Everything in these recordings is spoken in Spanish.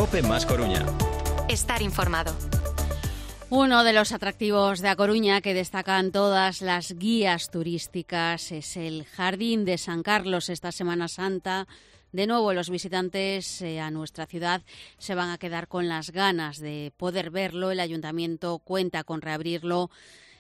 COPE más Coruña. Estar informado. Uno de los atractivos de A Coruña que destacan todas las guías turísticas es el Jardín de San Carlos. Esta Semana Santa, de nuevo, los visitantes a nuestra ciudad se van a quedar con las ganas de poder verlo. El Ayuntamiento cuenta con reabrirlo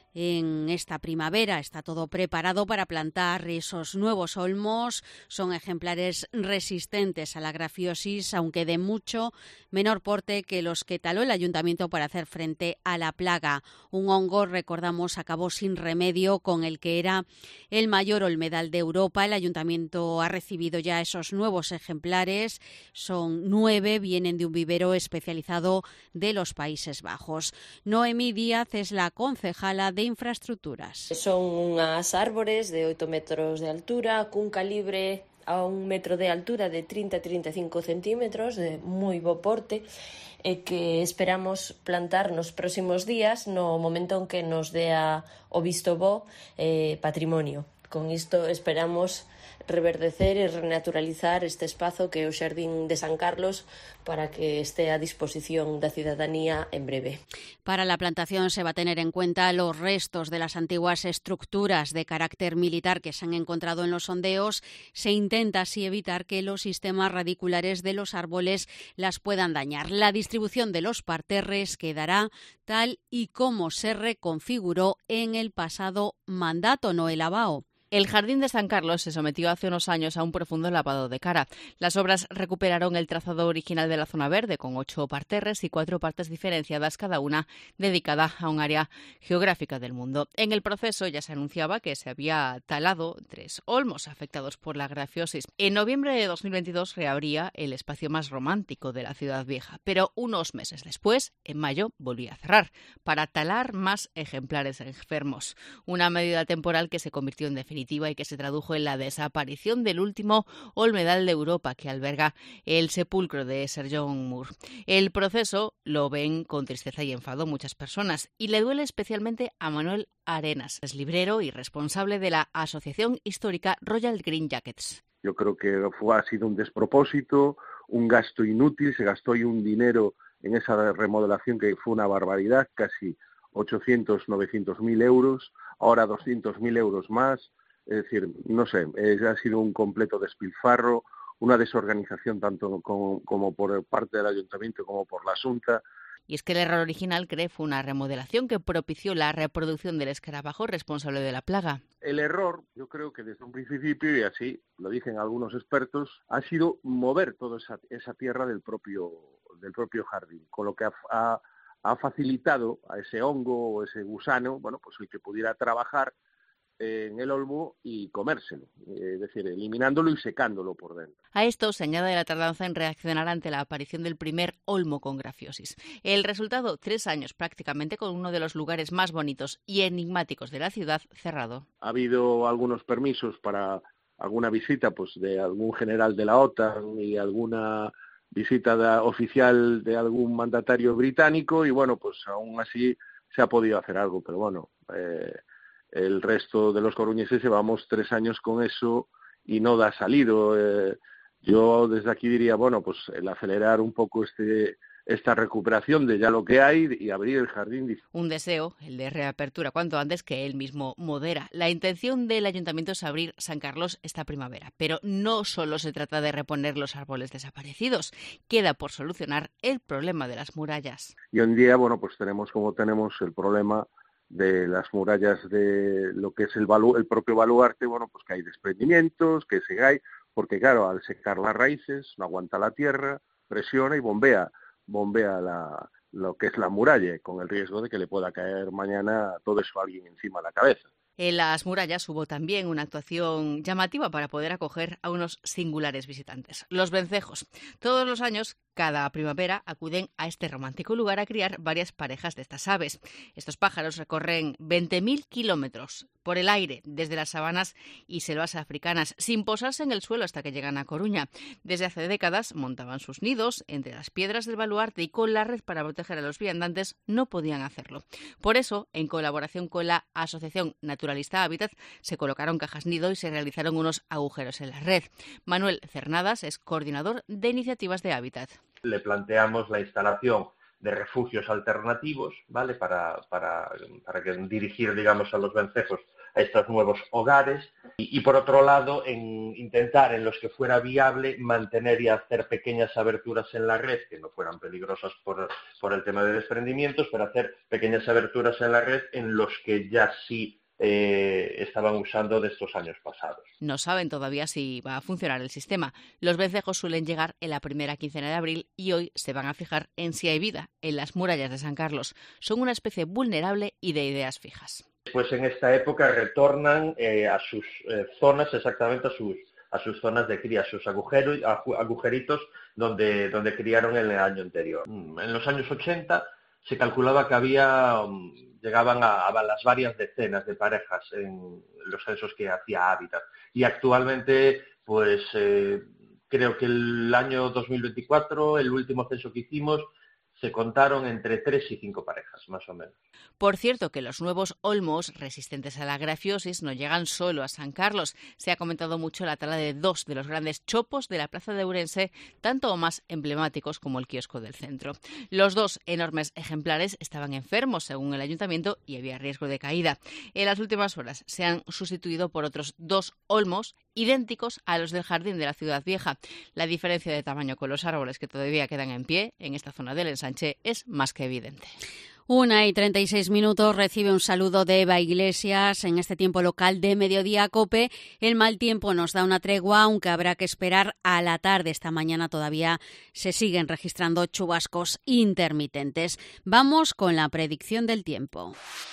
en esta primavera. Está todo preparado para plantar esos nuevos olmos. Son ejemplares resistentes a la grafiosis, aunque de mucho menor porte que los que taló el Ayuntamiento para hacer frente a la plaga. Un hongo, recordamos, acabó sin remedio con el que era el mayor olmedal de Europa. El Ayuntamiento ha recibido ya esos nuevos ejemplares. Son 9, vienen de un vivero especializado de los Países Bajos. Noemí Díaz es la concejala de Infraestructuras. Son unhas árbores de 8 metros de altura, cun calibre a 1 metro de altura de 30 a 35 centímetros, de moi bo porte, e que esperamos plantar nos próximos días no momento en que nos dea o visto bo patrimonio. Con isto esperamos reverdecer e renaturalizar este espazo que é o Xardín de San Carlos para que esté a disposición da cidadanía en breve. Para la plantación se va a tener en cuenta los restos de las antiguas estructuras de carácter militar que se han encontrado en los sondeos. Se intenta así evitar que los sistemas radiculares de los árboles las puedan dañar. La distribución de los parterres quedará tal y como se reconfiguró en el pasado mandato, Noel Abao. El Jardín de San Carlos se sometió hace unos años a un profundo lavado de cara. Las obras recuperaron el trazado original de la zona verde, con 8 parterres y 4 partes diferenciadas, cada una dedicada a un área geográfica del mundo. En el proceso ya se anunciaba que se había talado 3 olmos afectados por la grafiosis. En noviembre de 2022 reabría el espacio más romántico de la ciudad vieja, pero unos meses después, en mayo, volvía a cerrar para talar más ejemplares enfermos. Una medida temporal que se convirtió en definitiva y que se tradujo en la desaparición del último olmedal de Europa que alberga el sepulcro de Sir John Moore. El proceso lo ven con tristeza y enfado muchas personas y le duele especialmente a Manuel Arenas, es librero y responsable de la Asociación Histórica Royal Green Jackets. Yo creo que ha sido un despropósito, un gasto inútil, se gastó ahí un dinero en esa remodelación que fue una barbaridad, casi 800, 900.000 euros, ahora 200.000 euros más. Es decir, no sé, ha sido un completo despilfarro, una desorganización tanto como por parte del Ayuntamiento como por la Xunta. Y es que el error original, cree, fue una remodelación que propició la reproducción del escarabajo responsable de la plaga. El error, yo creo que desde un principio, y así lo dicen algunos expertos, ha sido mover toda esa tierra del propio jardín, con lo que ha facilitado a ese hongo o ese gusano, bueno, pues el que pudiera trabajar en el olmo y comérselo, es decir, eliminándolo y secándolo por dentro. A esto se añade la tardanza en reaccionar ante la aparición del primer olmo con grafiosis. El resultado, 3 años prácticamente con uno de los lugares más bonitos y enigmáticos de la ciudad cerrado. Ha habido algunos permisos para alguna visita pues de algún general de la OTAN y alguna visita oficial de algún mandatario británico y bueno, pues aún así se ha podido hacer algo, pero bueno, el resto de los coruñeses llevamos 3 años con eso y no da salido. Yo desde aquí diría, bueno, pues el acelerar un poco esta recuperación de ya lo que hay y abrir el jardín. Un deseo, el de reapertura cuanto antes, que él mismo modera. La intención del Ayuntamiento es abrir San Carlos esta primavera, pero no solo se trata de reponer los árboles desaparecidos, queda por solucionar el problema de las murallas. Y hoy en día, bueno, pues tenemos el problema de las murallas de lo que es el propio baluarte, bueno, pues que hay desprendimientos, que se cae, porque claro, al secar las raíces, no aguanta la tierra, presiona y bombea lo que es la muralla, con el riesgo de que le pueda caer mañana todo eso a alguien encima de la cabeza. En las murallas hubo también una actuación llamativa para poder acoger a unos singulares visitantes, los vencejos. Todos los años, cada primavera, acuden a este romántico lugar a criar varias parejas de estas aves. Estos pájaros recorren 20.000 kilómetros por el aire, desde las sabanas y selvas africanas, sin posarse en el suelo hasta que llegan a Coruña. Desde hace décadas montaban sus nidos entre las piedras del baluarte y con la red para proteger a los viandantes no podían hacerlo. Por eso, en colaboración con la Asociación Naturalista Hábitat, se colocaron cajas nido y se realizaron unos agujeros en la red. Manuel Cernadas es coordinador de iniciativas de Hábitat. le planteamos la instalación de refugios alternativos, ¿vale? Para que dirigir, digamos, a los vencejos a estos nuevos hogares y por otro lado, en intentar en los que fuera viable mantener y hacer pequeñas aberturas en la red que no fueran peligrosas por el tema de desprendimientos, pero hacer pequeñas aberturas en la red en los que ya sí estaban usando de estos años pasados. No saben todavía si va a funcionar el sistema. Los vencejos suelen llegar en la primera quincena de abril y hoy se van a fijar en si hay vida en las murallas de San Carlos. Son una especie vulnerable y de ideas fijas. Pues en esta época retornan a sus zonas, exactamente a sus zonas de cría, a sus agujeritos donde criaron en el año anterior. En los años 80 se calculaba que llegaban a las varias decenas de parejas en los censos que hacía Hábitat. Y actualmente, pues creo que el año 2024, el último censo que hicimos, se contaron entre 3 y 5 parejas, más o menos. Por cierto, que los nuevos olmos resistentes a la grafiosis no llegan solo a San Carlos. Se ha comentado mucho la tala de 2 de los grandes chopos de la plaza de Ourense, tanto o más emblemáticos como el kiosco del centro. Los 2 enormes ejemplares estaban enfermos, según el ayuntamiento, y había riesgo de caída. En las últimas horas se han sustituido por otros 2 olmos idénticos a los del jardín de la Ciudad Vieja. La diferencia de tamaño con los árboles que todavía quedan en pie en esta zona del ensanche es más que evidente. 1:36 recibe un saludo de Eva Iglesias. En este tiempo local de mediodía COPE, el mal tiempo nos da una tregua, aunque habrá que esperar a la tarde. Esta mañana todavía se siguen registrando chubascos intermitentes. Vamos con la predicción del tiempo.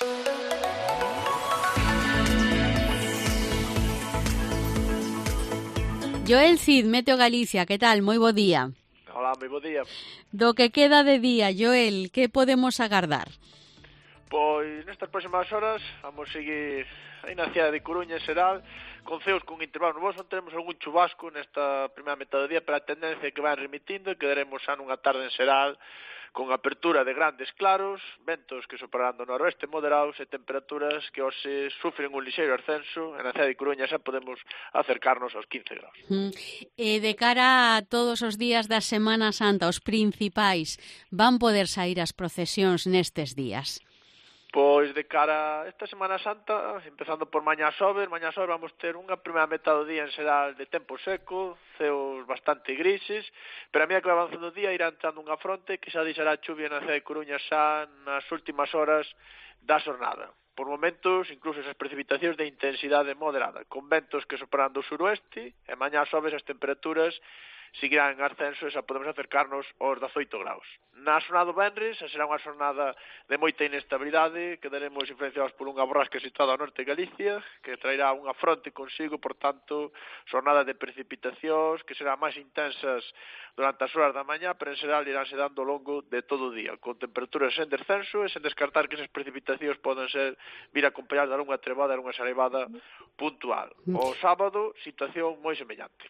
Joel Cid, Meteo Galicia, que tal? Moi bo día. Hola, moi bo día. Do que queda de día, Joel, que podemos agardar? Pois nestas próximas horas vamos seguir aí na cidade de Coruña, Seral, con ceos con intervalos nubosos. Teremos algún chubasco nesta primeira metade do día, pero a tendencia é que van remitindo e quedaremos xa nunha tarde en Seral con apertura de grandes claros, ventos que soprarán do noroeste moderados e temperaturas que hoxe sufren un lixeiro ascenso. En a cidade de Coruña xa podemos acercarnos aos 15 graus. De cara a todos os días da Semana Santa, os principais, van poder sair as procesións nestes días? Pois de cara a esta Semana Santa, empezando por mañá xoves vamos ter unha primeira metade do día en Seral de tempo seco, ceos bastante grises, pero a medida que vai avanzando o día irá entrando unha fronte que xa deixará chuvia na cidade de Coruña xa nas últimas horas da xornada. Por momentos, incluso esas precipitacións de intensidade moderada, con ventos que soprarán do suroeste, e mañá xoves as temperaturas seguirán en ascenso e xa podemos acercarnos aos 18 graus. Na xornada do venres será unha xornada de moita inestabilidade, quedaremos influenciados por unha borrasca situada ao norte de Galicia, que traerá unha fronte consigo, por tanto, xornada de precipitacións que serán máis intensas durante as horas da mañá, pero en xeral iránse dando ao longo de todo o día, con temperaturas en descenso e sen descartar que esas precipitacións poden vir acompañadas de algunha trevada e algunha xareivada puntual. O sábado, situación moi semellante.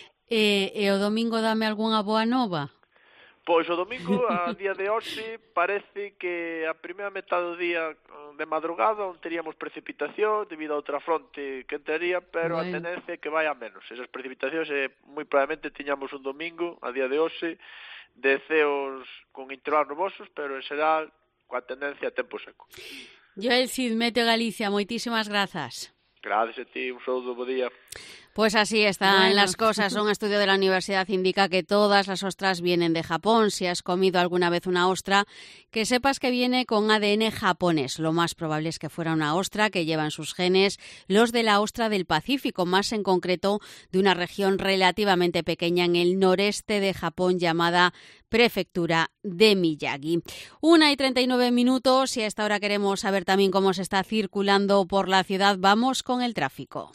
E o domingo dame algunha boa nova? Pois o domingo, a día de hoxe, parece que a primeira metade do día de madrugada onde teríamos precipitación debido a outra fronte que entraría, pero a tendencia é que vai a menos. Esas precipitacións moi probablemente tiñamos un domingo, a día de hoxe, de ceos con intervalos nubosos, pero en xeral coa tendencia a tempo seco. Joel Cid, Meteo Galicia, moitísimas grazas. Gracias a ti, un saúdo, bo día. Pues así están las cosas. Un estudio de la universidad indica que todas las ostras vienen de Japón. Si has comido alguna vez una ostra, que sepas que viene con ADN japonés. Lo más probable es que fuera una ostra que lleva en sus genes los de la ostra del Pacífico, más en concreto de una región relativamente pequeña en el noreste de Japón llamada Prefectura de Miyagi. 1:39 y a esta hora queremos saber también cómo se está circulando por la ciudad. Vamos con el tráfico.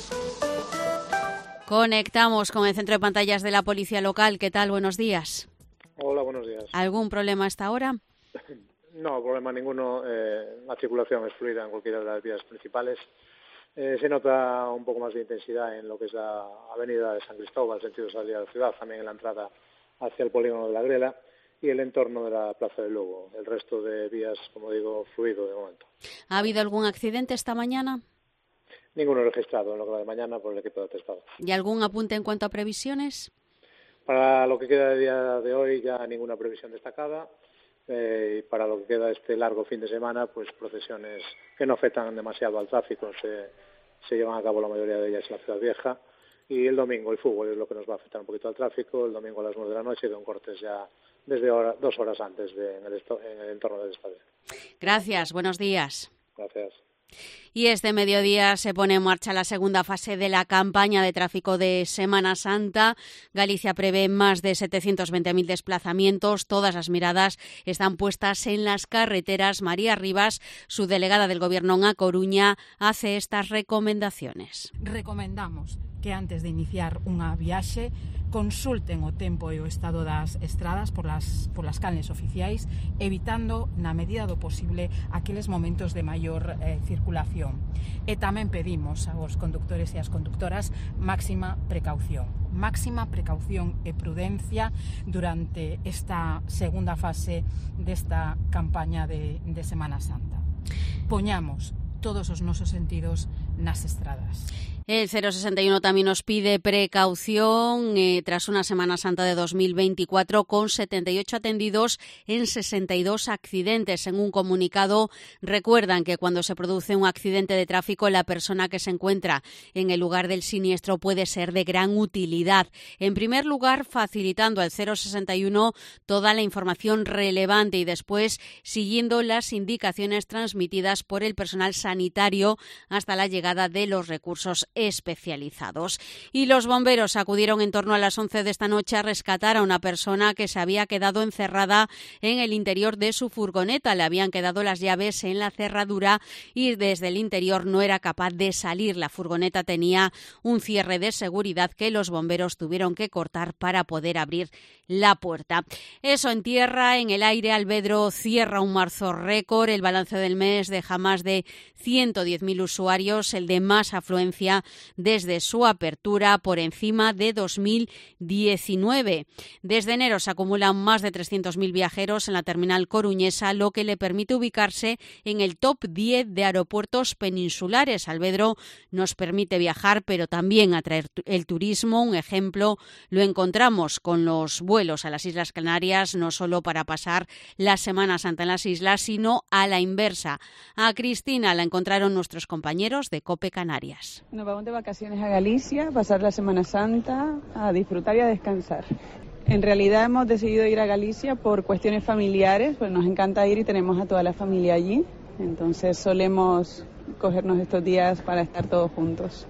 Conectamos con el centro de pantallas de la policía local. ¿Qué tal? Buenos días. Hola, buenos días. ¿Algún problema a esta hora? No, problema ninguno. La circulación es fluida en cualquiera de las vías principales. Se nota un poco más de intensidad en lo que es la avenida de San Cristóbal, sentido salida de la ciudad, también en la entrada hacia el polígono de la Grela y el entorno de la Plaza de Lugo. El resto de vías, como digo, fluido de momento. ¿Ha habido algún accidente esta mañana? Ninguno registrado en lo que va de mañana por el equipo de atestado. ¿Y algún apunte en cuanto a previsiones? Para lo que queda de día de hoy ya ninguna previsión destacada. Y para lo que queda este largo fin de semana, pues procesiones que no afectan demasiado al tráfico. Se llevan a cabo la mayoría de ellas en la Ciudad Vieja. Y el domingo el fútbol es lo que nos va a afectar un poquito al tráfico. El domingo a las 9 de la noche con cortes ya desde 2 horas antes en el entorno del estadio. Gracias, buenos días. Gracias. Y este mediodía se pone en marcha la segunda fase de la campaña de tráfico de Semana Santa. Galicia prevé más de 720.000 desplazamientos. Todas las miradas están puestas en las carreteras. María Rivas, su delegada del Gobierno en A Coruña, hace estas recomendaciones. Recomendamos que antes de iniciar unha viaxe consulten o tempo e o estado das estradas por las canles oficiais, evitando na medida do posible aqueles momentos de maior circulación. E tamén pedimos aos conductores e as conductoras máxima precaución e prudencia durante esta segunda fase desta campaña de Semana Santa. Poñamos todos os nosos sentidos nas estradas. El 061 también nos pide precaución tras una Semana Santa de 2024 con 78 atendidos en 62 accidentes. En un comunicado recuerdan que cuando se produce un accidente de tráfico, la persona que se encuentra en el lugar del siniestro puede ser de gran utilidad. En primer lugar, facilitando al 061 toda la información relevante y después siguiendo las indicaciones transmitidas por el personal sanitario hasta la llegada de los recursos especializados. Y los bomberos acudieron en torno a las 11 de esta noche a rescatar a una persona que se había quedado encerrada en el interior de su furgoneta. Le habían quedado las llaves en la cerradura y desde el interior no era capaz de salir. La furgoneta tenía un cierre de seguridad que los bomberos tuvieron que cortar para poder abrir la puerta. Eso en tierra. En el aire, Alvedro cierra un marzo récord. El balance del mes deja más de 110.000 usuarios, el de más afluencia desde su apertura, por encima de 2019. Desde enero se acumulan más de 300.000 viajeros en la terminal coruñesa, lo que le permite ubicarse en el top 10 de aeropuertos peninsulares. Alvedro nos permite viajar, pero también atraer el turismo. Un ejemplo lo encontramos con los vuelos a las Islas Canarias, no solo para pasar la Semana Santa en las islas, sino a la inversa. A Cristina la encontraron nuestros compañeros de COPE Canarias. Nos vamos de vacaciones a Galicia, a pasar la Semana Santa, a disfrutar y a descansar. En realidad hemos decidido ir a Galicia por cuestiones familiares, pues nos encanta ir y tenemos a toda la familia allí. Entonces solemos cogernos estos días para estar todos juntos.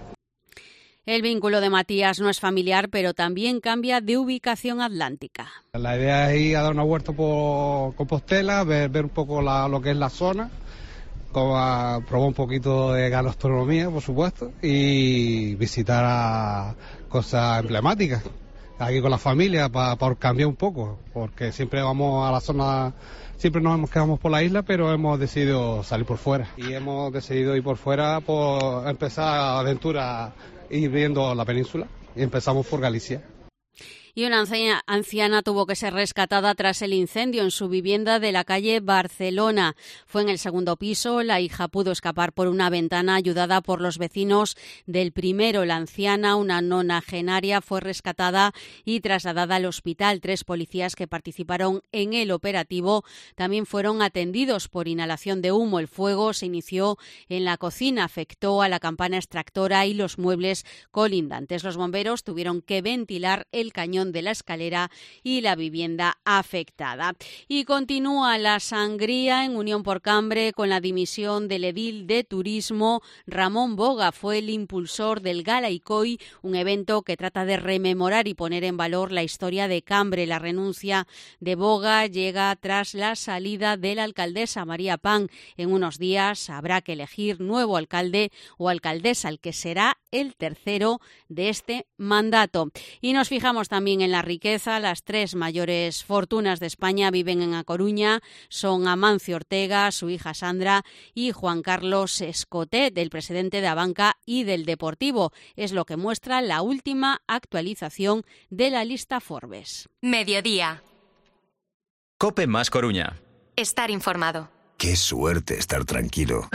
El vínculo de Matías no es familiar, pero también cambia de ubicación atlántica. La idea es ir a dar una vuelta por Compostela, ver un poco lo que es la zona, probar un poquito de gastronomía, por supuesto, y visitar a cosas emblemáticas aquí con la familia para cambiar un poco, porque siempre vamos a la zona, siempre nos quedamos por la isla, pero hemos decidido salir por fuera y hemos decidido ir por fuera por empezar aventura ir viendo la península y empezamos por Galicia. Y una anciana tuvo que ser rescatada tras el incendio en su vivienda de la calle Barcelona. Fue en el segundo piso. La hija pudo escapar por una ventana ayudada por los vecinos del primero. La anciana, una nonagenaria, fue rescatada y trasladada al hospital. 3 policías que participaron en el operativo también fueron atendidos por inhalación de humo. El fuego se inició en la cocina, afectó a la campana extractora y los muebles colindantes. Los bomberos tuvieron que ventilar el cañón de la escalera y la vivienda afectada. Y continúa la sangría en Unión por Cambre con la dimisión del edil de turismo. Ramón Boga fue el impulsor del Gala Icoi, un evento que trata de rememorar y poner en valor la historia de Cambre. La renuncia de Boga llega tras la salida de la alcaldesa María Pan. En unos días habrá que elegir nuevo alcalde o alcaldesa, el que será el tercero de este mandato. Y nos fijamos también en la riqueza. Las 3 mayores fortunas de España viven en A Coruña. Son Amancio Ortega, su hija Sandra y Juan Carlos Escotet, el presidente de Abanca y del Deportivo. Es lo que muestra la última actualización de la lista Forbes. Mediodía. COPE más Coruña. Estar informado. Qué suerte estar tranquilo.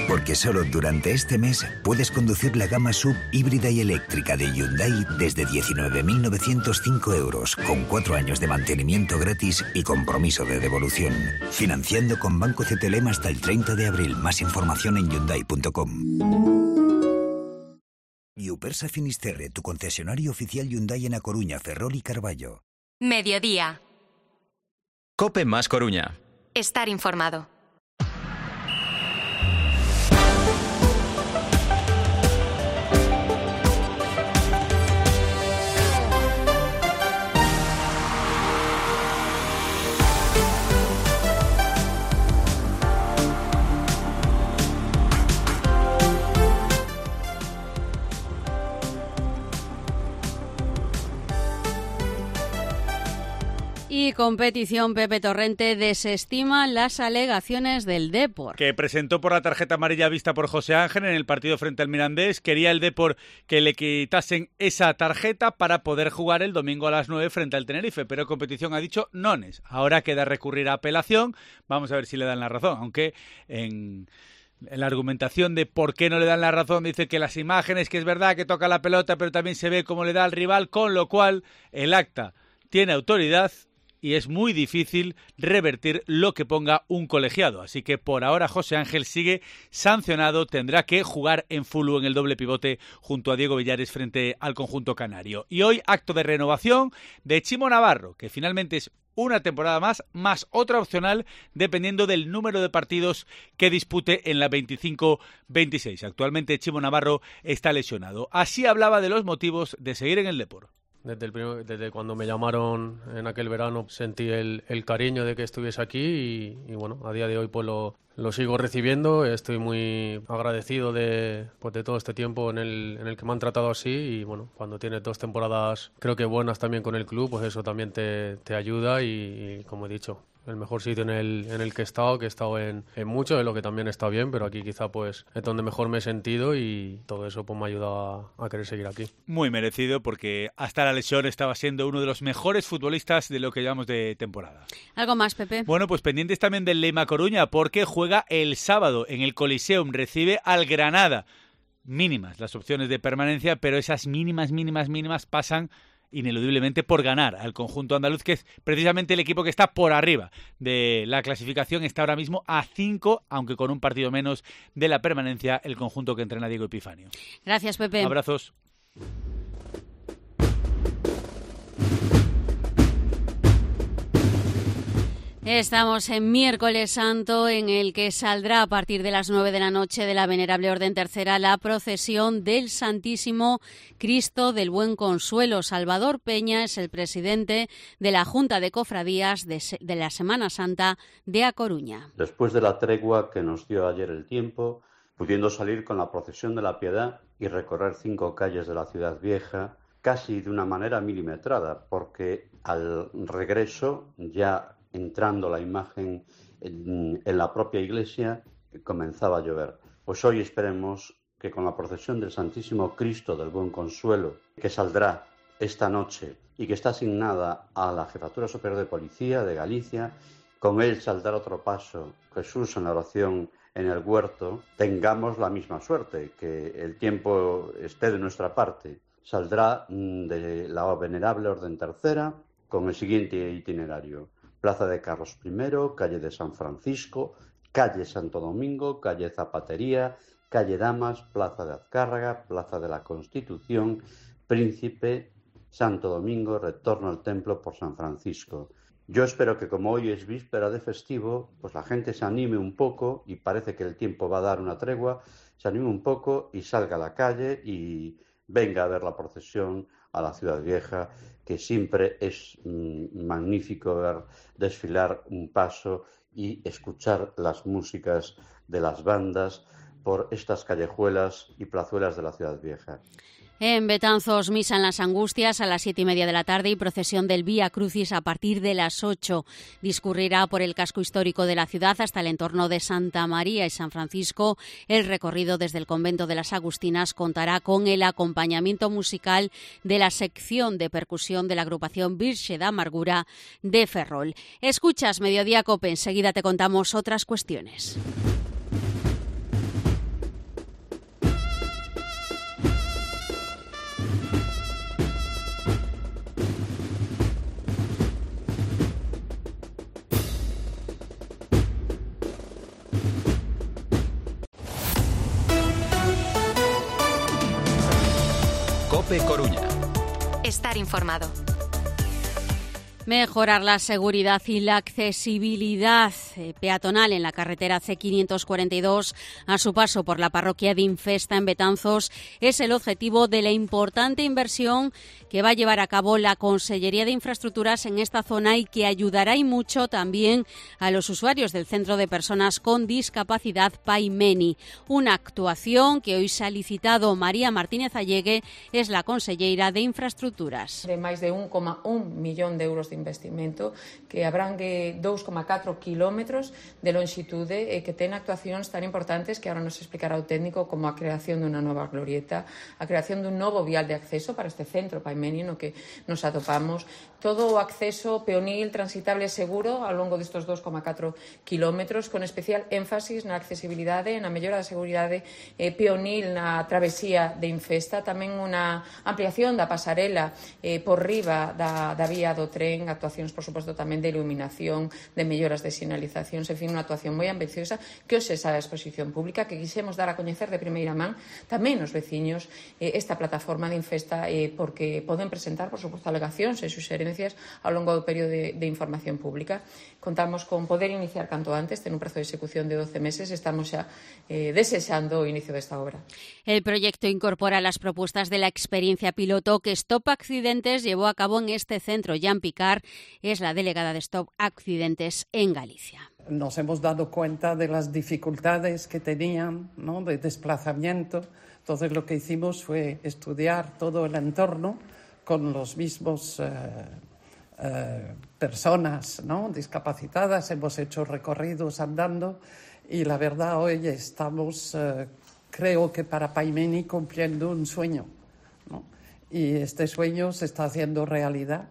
Porque solo durante este mes puedes conducir la gama SUV híbrida y eléctrica de Hyundai desde 19.905 euros, con 4 años de mantenimiento gratis y compromiso de devolución. Financiando con Banco CTLM hasta el 30 de abril. Más información en Hyundai.com. Iupersa Finisterre, tu concesionario oficial Hyundai en A Coruña, Ferrol y Carballo. Mediodía. COPE más Coruña. Estar informado. Y competición, Pepe Torrente desestima las alegaciones del Depor. Que presentó por la tarjeta amarilla vista por José Ángel en el partido frente al Mirandés. Quería el Depor que le quitasen esa tarjeta para poder jugar el domingo a las 9 frente al Tenerife, pero competición ha dicho nones. Ahora queda recurrir a apelación. Vamos a ver si le dan la razón, aunque en la argumentación de por qué no le dan la razón dice que las imágenes, que es verdad que toca la pelota, pero también se ve cómo le da al rival, con lo cual el acta tiene autoridad y es muy difícil revertir lo que ponga un colegiado. Así que por ahora José Ángel sigue sancionado, tendrá que jugar en Fulu en el doble pivote junto a Diego Villares frente al conjunto canario. Y hoy acto de renovación de Chimo Navarro, que finalmente es una temporada más otra opcional dependiendo del número de partidos que dispute en la 25-26. Actualmente Chimo Navarro está lesionado. Así hablaba de los motivos de seguir en el Depor. Desde cuando me llamaron en aquel verano sentí el cariño de que estuviese aquí y bueno, a día de hoy pues lo sigo recibiendo. Estoy muy agradecido de todo este tiempo en el que me han tratado así y bueno, cuando tienes 2 temporadas creo que buenas también con el club, pues eso también te ayuda y como he dicho, el mejor sitio en el que he estado en mucho, es lo que también está bien, pero aquí quizá pues es donde mejor me he sentido y todo eso pues me ha ayudado a querer seguir aquí. Muy merecido, porque hasta la lesión estaba siendo uno de los mejores futbolistas de lo que llevamos de temporada. ¿Algo más, Pepe? Bueno, pues pendientes también del Leima Coruña, porque juega el sábado en el Coliseum, recibe al Granada. Mínimas las opciones de permanencia, pero esas mínimas pasan ineludiblemente por ganar al conjunto andaluz, que es precisamente el equipo que está por arriba de la clasificación. Está ahora mismo a 5, aunque con un partido menos de la permanencia, el conjunto que entrena Diego Epifanio. Gracias, Pepe. Abrazos. Estamos en Miércoles Santo, en el que saldrá a partir de las 9 de la noche de la Venerable Orden Tercera la procesión del Santísimo Cristo del Buen Consuelo. Salvador Peña es el presidente de la Junta de Cofradías de la Semana Santa de A Coruña. Después de la tregua que nos dio ayer el tiempo, pudiendo salir con la procesión de la Piedad y recorrer 5 calles de la ciudad vieja, casi de una manera milimetrada, porque al regreso, ya entrando la imagen en la propia iglesia, comenzaba a llover. Pues hoy esperemos que con la procesión del Santísimo Cristo del Buen Consuelo, que saldrá esta noche y que está asignada a la Jefatura Superior de Policía de Galicia, con él saldrá otro paso, Jesús en la oración en el huerto, tengamos la misma suerte, que el tiempo esté de nuestra parte. Saldrá de la Venerable Orden Tercera con el siguiente itinerario: Plaza de Carlos I, calle de San Francisco, calle Santo Domingo, calle Zapatería, calle Damas, plaza de Azcárraga, plaza de la Constitución, Príncipe, Santo Domingo, retorno al templo por San Francisco. Yo espero que, como hoy es víspera de festivo, pues la gente se anime un poco, y parece que el tiempo va a dar una tregua, se anime un poco y salga a la calle y venga a ver la procesión a la Ciudad Vieja, que siempre es magnífico ver desfilar un paso y escuchar las músicas de las bandas por estas callejuelas y plazuelas de la Ciudad Vieja. En Betanzos, misa en las Angustias a las 7:30 de la tarde y procesión del Vía Crucis a partir de las 8. Discurrirá por el casco histórico de la ciudad hasta el entorno de Santa María y San Francisco. El recorrido desde el convento de las Agustinas contará con el acompañamiento musical de la sección de percusión de la agrupación Virxe da Amargura de Ferrol. Escuchas Mediodía Cope, enseguida te contamos otras cuestiones. COPE Coruña. Estar informado. Mejorar la seguridad y la accesibilidad peatonal en la carretera C542 a su paso por la parroquia de Infesta en Betanzos es el objetivo de la importante inversión que va a llevar a cabo la Consellería de Infraestructuras en esta zona y que ayudará y mucho también a los usuarios del Centro de Personas con Discapacidad Paimeni. Una actuación que hoy se ha licitado. María Martínez Allegue es la consellera de Infraestructuras. De máis de 1,1 millón de euros de investimento que abrangue 2,4 kilómetros de longitude e que ten actuacións tan importantes que ahora nos explicará o técnico, como a creación dunha nova glorieta, a creación dun novo vial de acceso para este centro Paimeni no que nos atopamos, todo o acceso peonil, transitable e seguro ao longo destes 2,4 kilómetros, con especial énfasis na accesibilidade, na mellora da seguridade peonil na travesía de Infesta, tamén unha ampliación da pasarela por riba da vía do tren, actuacións, por suposto, tamén de iluminación, de melloras de sinalizacións, en fin, unha actuación moi ambiciosa que hoxe está a exposición pública, que quixemos dar a coñecer de primeira man tamén os veciños esta plataforma de Infesta, porque poden presentar, por suposto, alegacións e suxerencias ao longo do período de información pública. Contamos con poder iniciar canto antes, ten un prazo de execución de 12 meses, estamos xa desexando o inicio desta obra. El proyecto incorpora las propuestas de la experiencia piloto que Stop Accidentes llevó a cabo en este centro. Jan Picar es la delegada de Stop Accidentes en Galicia. Nos hemos dado cuenta de las dificultades que tenían, ¿no?, de desplazamiento. Entonces lo que hicimos fue estudiar todo el entorno con los mismos personas, ¿no?, discapacitadas. Hemos hecho recorridos andando y la verdad hoy estamos, creo que para Paimeni, cumpliendo un sueño, ¿no? Y este sueño se está haciendo realidad.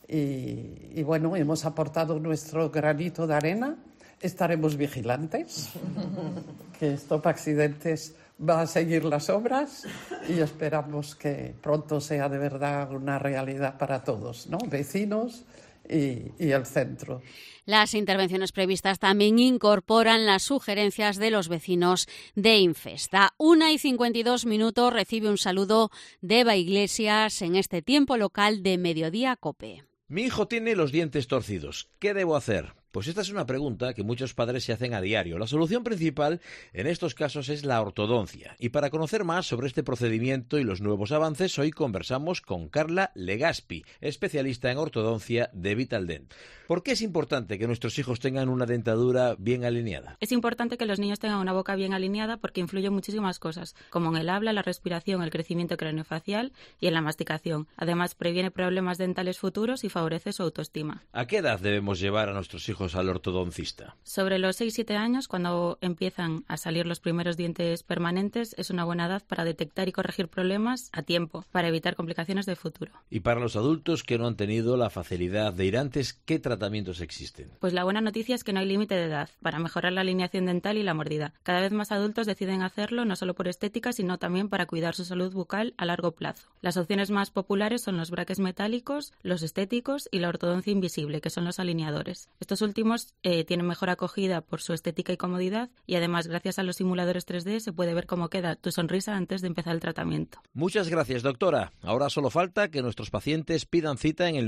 Y bueno, hemos aportado nuestro granito de arena. Estaremos vigilantes, que Stop Accidentes va a seguir las obras y esperamos que pronto sea de verdad una realidad para todos, ¿no?, vecinos y el centro. Las intervenciones previstas también incorporan las sugerencias de los vecinos de Infesta. 1:52 recibe un saludo de Eva Iglesias en este tiempo local de Mediodía COPE. Mi hijo tiene los dientes torcidos. ¿Qué debo hacer? Pues esta es una pregunta que muchos padres se hacen a diario. La solución principal en estos casos es la ortodoncia. Y para conocer más sobre este procedimiento y los nuevos avances, hoy conversamos con Carla Legaspi, especialista en ortodoncia de Vitaldent. ¿Por qué es importante que nuestros hijos tengan una dentadura bien alineada? Es importante que los niños tengan una boca bien alineada porque influyen muchísimas cosas, como en el habla, la respiración, el crecimiento craneofacial y en la masticación. Además, previene problemas dentales futuros y favorece su autoestima. ¿A qué edad debemos llevar a nuestros hijos al ortodoncista? Sobre los 6-7 años, cuando empiezan a salir los primeros dientes permanentes, es una buena edad para detectar y corregir problemas a tiempo, para evitar complicaciones de futuro. Y para los adultos que no han tenido la facilidad de ir antes, ¿qué tratamientos existen? Pues la buena noticia es que no hay límite de edad para mejorar la alineación dental y la mordida. Cada vez más adultos deciden hacerlo no solo por estética, sino también para cuidar su salud bucal a largo plazo. Las opciones más populares son los braques metálicos, los estéticos y la ortodoncia invisible, que son los alineadores. Estos últimos tienen mejor acogida por su estética y comodidad y además gracias a los simuladores 3D se puede ver cómo queda tu sonrisa antes de empezar el tratamiento. Muchas gracias, doctora. Ahora solo falta que nuestros pacientes pidan cita en el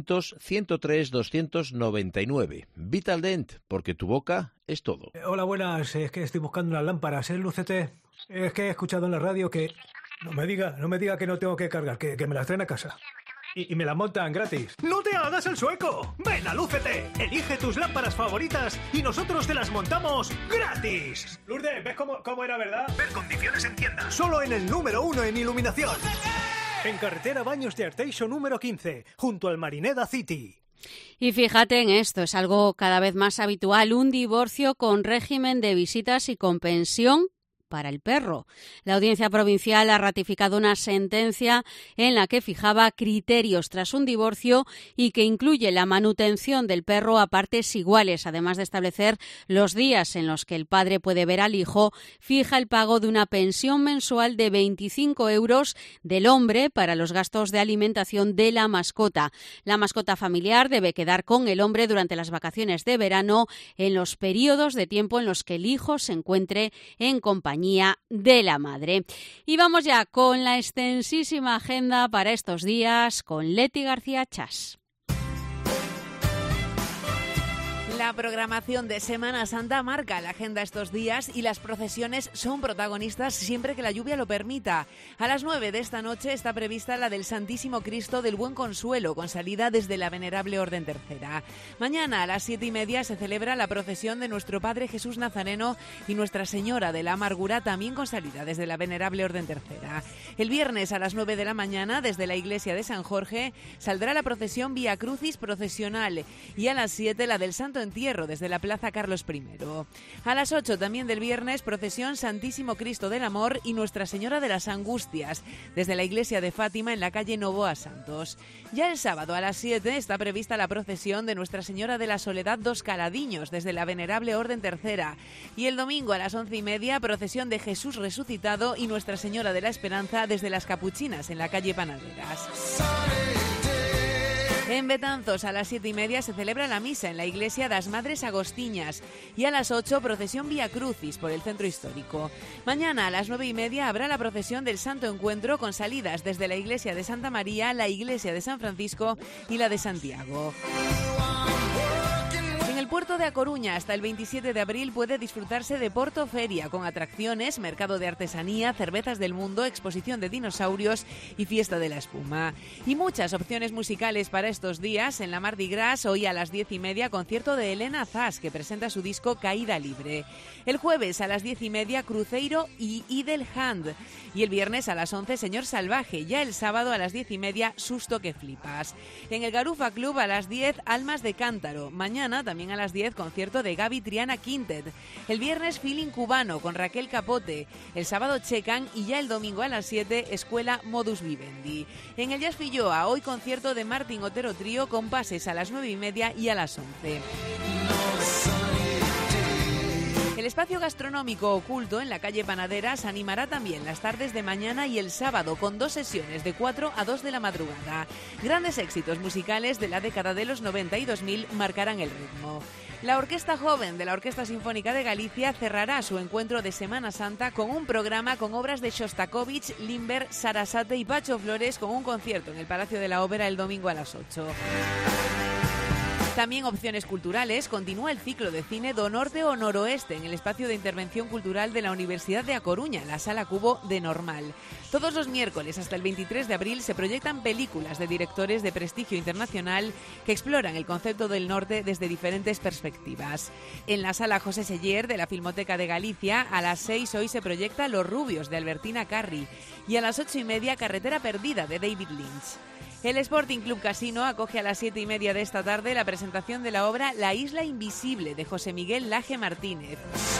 900-103-299. Vitaldent, porque tu boca es todo. Hola, buenas. Es que estoy buscando unas lámparas. ¿Es Lúcete? Es que he escuchado en la radio que... No me diga que no tengo que cargar, que me las traen a casa. Y me la montan gratis. ¡No te hagas el sueco! ¡Ven a Lúcete! Elige tus lámparas favoritas y nosotros te las montamos gratis. Lourdes, ¿ves cómo era, verdad? Ver condiciones en tienda. Solo en el número 1 en iluminación. ¡Lúcete! En carretera Baños de Arteixo número 15, junto al Marineda City. Y fíjate en esto, es algo cada vez más habitual, un divorcio con régimen de visitas y con pensión para el perro. La Audiencia Provincial ha ratificado una sentencia en la que fijaba criterios tras un divorcio y que incluye la manutención del perro a partes iguales, además de establecer los días en los que el padre puede ver al hijo, fija el pago de una pensión mensual de 25 euros del hombre para los gastos de alimentación de la mascota. La mascota familiar debe quedar con el hombre durante las vacaciones de verano en los periodos de tiempo en los que el hijo se encuentre en compañía compañía de la madre. Y vamos ya con la extensísima agenda para estos días con Leti García Chas. La programación de Semana Santa marca la agenda estos días y las procesiones son protagonistas siempre que la lluvia lo permita. A las 9 de esta noche está prevista la del Santísimo Cristo del Buen Consuelo, con salida desde la Venerable Orden Tercera. Mañana a las 7:30 se celebra la procesión de Nuestro Padre Jesús Nazareno y Nuestra Señora de la Amargura, también con salida desde la Venerable Orden Tercera. El viernes a las 9 de la mañana, desde la iglesia de San Jorge, saldrá la procesión Vía Crucis procesional y a las 7 la del Santo Entierro desde la Plaza Carlos I. A las 8 también del viernes, procesión Santísimo Cristo del Amor y Nuestra Señora de las Angustias desde la iglesia de Fátima en la calle Novoa Santos. Ya el sábado a las 7 está prevista la procesión de Nuestra Señora de la Soledad dos Caladiños desde la Venerable Orden Tercera y el domingo a las 11:30 procesión de Jesús Resucitado y Nuestra Señora de la Esperanza desde las Capuchinas en la calle Panaderas. En Betanzos a las 7:30 se celebra la misa en la iglesia das Madres Agostiñas y a las 8 procesión Vía Crucis por el centro histórico. Mañana a las 9:30 habrá la procesión del Santo Encuentro con salidas desde la iglesia de Santa María, la iglesia de San Francisco y la de Santiago. En el puerto de A Coruña hasta el 27 de abril puede disfrutarse de Porto Feria con atracciones, mercado de artesanía, cervezas del mundo, exposición de dinosaurios y fiesta de la espuma. Y muchas opciones musicales para estos días. En la Mardi Gras, hoy a las 10:30, concierto de Elena Zas, que presenta su disco Caída Libre. El jueves a las 10:30, Cruzeiro y Idle Hand. Y el viernes a las 11, Señor Salvaje. Ya el sábado a las 10:30, Susto que flipas. En el Garufa Club a las 10, Almas de Cántaro. Mañana también a las 10, concierto de Gaby Triana Quintet. El viernes, Feeling Cubano con Raquel Capote. El sábado, Checan y ya el domingo a las 7, Escuela Modus Vivendi. En el Jazz Filloa, hoy concierto de Martín Otero Trío con pases a las 9:30 y a las 11. El espacio gastronómico oculto en la calle Panaderas animará también las tardes de mañana y el sábado con 2 sesiones de 4 a 2 de la madrugada. Grandes éxitos musicales de la década de los 90 y 2000 marcarán el ritmo. La Orquesta Joven de la Orquesta Sinfónica de Galicia cerrará su encuentro de Semana Santa con un programa con obras de Shostakovich, Limber, Sarasate y Pacho Flores, con un concierto en el Palacio de la Ópera el domingo a las 8. También opciones culturales. Continúa el ciclo de cine Do Norte o Noroeste en el espacio de intervención cultural de la Universidad de A Coruña, la Sala Cubo de Normal. Todos los miércoles hasta el 23 de abril se proyectan películas de directores de prestigio internacional que exploran el concepto del norte desde diferentes perspectivas. En la Sala José Seller de la Filmoteca de Galicia, a las 6 hoy se proyecta Los Rubios de Albertina Carri y a las 8:30 Carretera Perdida de David Lynch. El Sporting Club Casino acoge a las 7:30 de esta tarde la presentación de la obra La Isla Invisible de José Miguel Laje Martínez.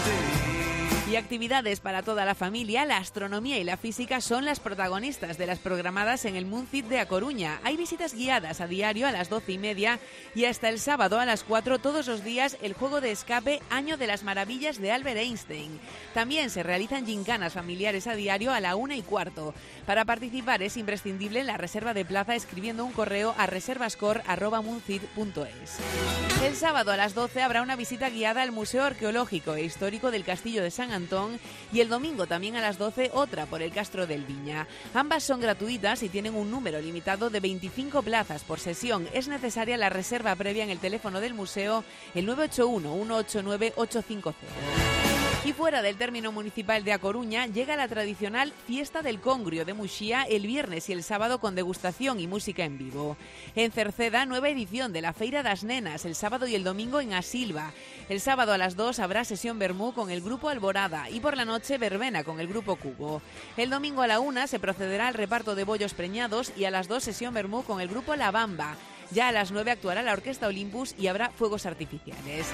Y actividades para toda la familia. La astronomía y la física son las protagonistas de las programadas en el Muncit de A Coruña. Hay visitas guiadas a diario a las 12:30 y hasta el sábado a las 4 todos los días el juego de escape Año de las Maravillas de Albert Einstein. También se realizan gincanas familiares a diario a la 1:15. Para participar es imprescindible la reserva de plaza escribiendo un correo a reservascor@muncit.es. El sábado a las 12 habrá una visita guiada al Museo Arqueológico e Histórico del Castillo de San Antón y el domingo también a las 12 otra por el Castro del Viña. Ambas son gratuitas y tienen un número limitado de 25 plazas por sesión. Es necesaria la reserva previa en el teléfono del museo, el 981-189-850. Y fuera del término municipal de A Coruña llega la tradicional Fiesta del Congrio de Muxía el viernes y el sábado con degustación y música en vivo. En Cerceda, nueva edición de la Feira das Nenas el sábado y el domingo en Asilva. El sábado a las 2 habrá sesión vermú con el grupo Alborada y por la noche verbena con el grupo Cubo. El domingo a la 1 se procederá al reparto de bollos preñados y a las 2 sesión vermú con el grupo La Bamba. Ya a las 9 actuará la Orquesta Olympus y habrá fuegos artificiales.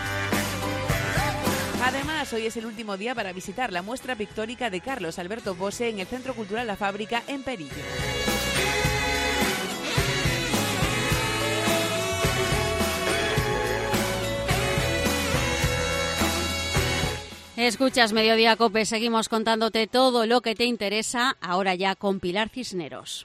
Además, hoy es el último día para visitar la muestra pictórica de Carlos Alberto Bose en el Centro Cultural La Fábrica en Perillo. Escuchas Mediodía Cope, seguimos contándote todo lo que te interesa, ahora ya con Pilar Cisneros.